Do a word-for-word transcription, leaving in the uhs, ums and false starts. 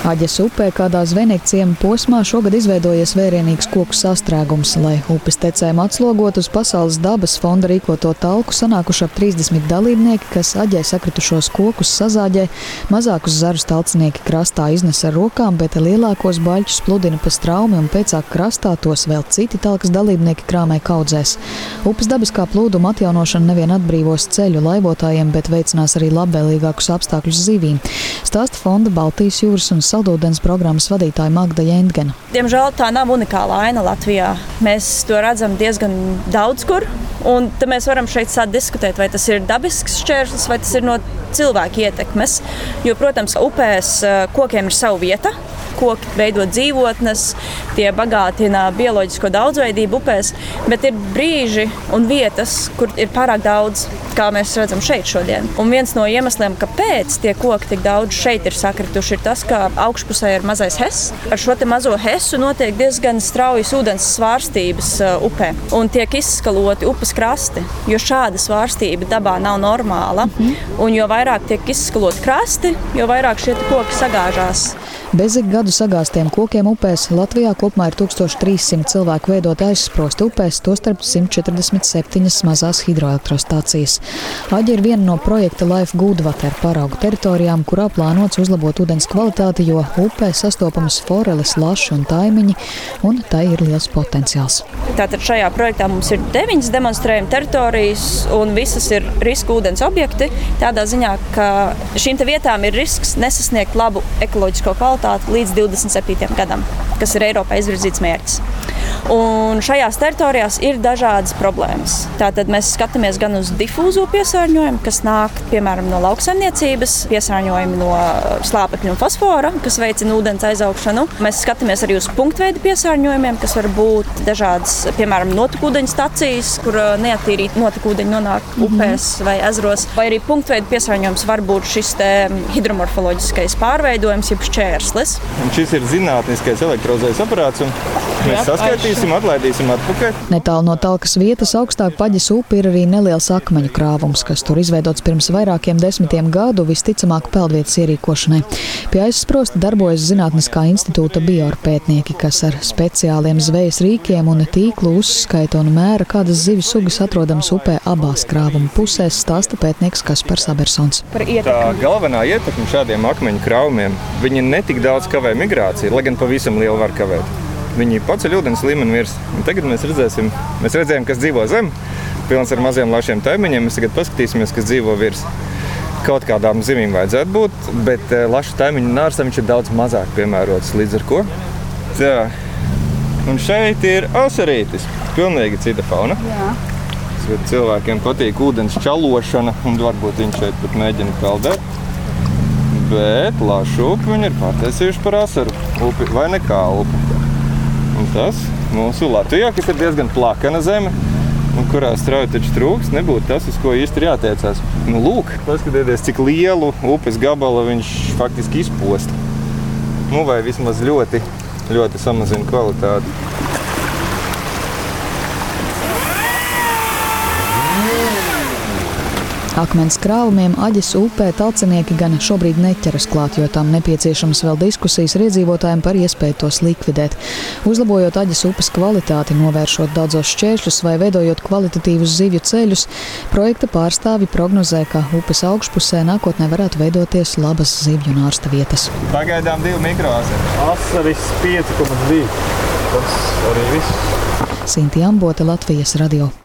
Aģes upē kādā zvejniekciema posmā šogad izveidojies vērienīgs koku sastrēgums. Lai upes tecēm atslogot uz Pasaules dabas fonda rīkoto talku, sanākuši ap trīsdesmit dalībnieki, kas aģē sakritušos kokus sazāģē. Mazākus zarus talcinieki krastā iznes ar rokām, bet lielākos baļķus pludina pa straumi un pēcāk krastā tos vēl citi talkas dalībnieki krāmē kaudzēs. Upes dabiskā plūduma atjaunošana nevien atbrīvos ceļu laivotājiem, bet veicinās arī labvēlīgākus apstākļus zivīm. Stāsta fonda Baltijas jūras un saldūdens programmas vadītāja Magda Jendgena. Diemžēl tā nav unikāla aina Latvijā. Mēs to redzam diezgan daudz kur, un tad mēs varam šeit sākt diskutēt, vai tas ir dabisks šķērslis, vai tas ir no cilvēku ietekmes. Jo, protams, upēs kokiem ir sava vieta. Koki veido dzīvotnes, tie bagātina bioloģisko daudzveidību upēs, bet ir brīži un vietas, kur ir pārāk daudz, kā mēs redzam šeit šodien. Un viens no iemesliem, kāpēc tie koki tik daudz šeit ir sakrituši, ir tas, ka augšpusē ir mazais hess. Ar šo te mazo hessu notiek diezgan straujas ūdens svārstības upē un tiek izskaloti upes krasti, jo šāda svārstība dabā nav normāla. Mm-hmm. Un jo vairāk tiek izskaloti krasti, jo vairāk šie koki sagāžās. Bez ik gadu sagāstiem kokiem upēs Latvijā kopumā ir tūkstoš trīs simt cilvēku veidot aizsprosti upēs, tostarp simt četrdesmit septiņas mazās hidroelektrostācijas. Aģe ir viena no projekta Life Good Water paraugu teritorijām, kurā plānots uzlabot ūdens kvalitāti, jo upē sastopamas foreles, laši un taimiņi, un tai ir liels potenciāls. Tātad šajā projektā mums ir deviņas demonstrējuma teritorijas, un visas ir riska ūdens objekti, tādā ziņā, ka šīm te vietām ir risks nesasniegt labu ekoloģisko kvalitāti līdz divdesmit septītajam gadam, kas ir Eiropā izvirzīts mērķis. Un šajās teritorijās ir dažādas problēmas. Tātad mēs skatāmies gan uz difūzo piesārņojumu, kas nāk, piemēram, no lauksaimniecības, piesārņojumu no slāpekļa un fosfora, kas veicina ūdens aizaugšanu. Mēs skatāmies arī uz punktveida piesārņojumiem, kas var būt dažādas, piemēram, notekūdeņu stacijas, kur neattīrīti notekūdeņi nonāk upēs vai ezeros, vai arī punktveida piesārņojums var būt šis te hidromorfoloģiskais pārveidojums, jeb šķērslis. Un šis ir zinātniskais elektrozais aparāts, un mēs saskaitīsim, atlaidīsim atpakaļ. Netālu no talkas vietas augstāk pa Aģes upi ir arī neliels akmeņu krāvums, kas tur izveidots pirms vairākiem desmitiem gadu, visticamāk peldvietas ierīkošanai. Pie aizsprosta darbojas Zinātniskā institūta bioorpētnieki, kas ar speciāliem zvejas rīkiem un tīklu uzskaita un mēra, kādas zivju sugas atrodamas upē abās krāvuma pusēs, stāsta pētnieks Kaspars Abersons. Tā galvenā ietekme šādiem akmeņu krāvumiem, viņi netik daudz kavē migrāciju, lai gan pavisam lielu var kavēt. Viņi paceļ ūdens līmeni virs. Un tagad mēs redzēsim, mēs redzējām, kas dzīvo zem, pilns ar maziem lašiem taimiņiem. Mēs tagad paskatīsimies, kas dzīvo virs. Kaut kādām zivīm vajadzētu būt, bet lašu taimiņu nārsam viņš ir daudz mazāk piemērots, līdz ar ko. Tā. Un šeit ir asarītis. Pilnīgi cita fauna. Jā. Cilvēkiem patīk ūdens čalošana, un varbūt viņš šeit pat mēģina peldēt. Bet lašu upi viņi ir pārtaisījuši par asaru upi vai nekā upi. Un tas mūsu Latvijā, kas ir diezgan plakana zeme, un kurā strauji taču trūks, nebūtu tas, uz ko īsti ir jātiecās. Nu, lūk, paskatieties, cik lielu upes gabala viņš faktiski izpost. Nu, vai vismaz ļoti, ļoti samazina kvalitāti. Akmens krāvumiem Aģes upē talcinieki gan šobrīd neķeras klāt, jo tam nepieciešams vēl diskusijas ar iedzīvotājiem par iespēju tos likvidēt. Uzlabojot Aģes upes kvalitāti, novēršot daudzos šķēršļus vai veidojot kvalitatīvus zivju ceļus, projekta pārstāvi prognozē, ka upes augšpusē nākotnē varētu veidoties labas zivju un ārsta vietas. Pagaidām divi mikroasari. Asaris pieci komats divi. Tas arī viss. Sinti Ambote, Latvijas radio.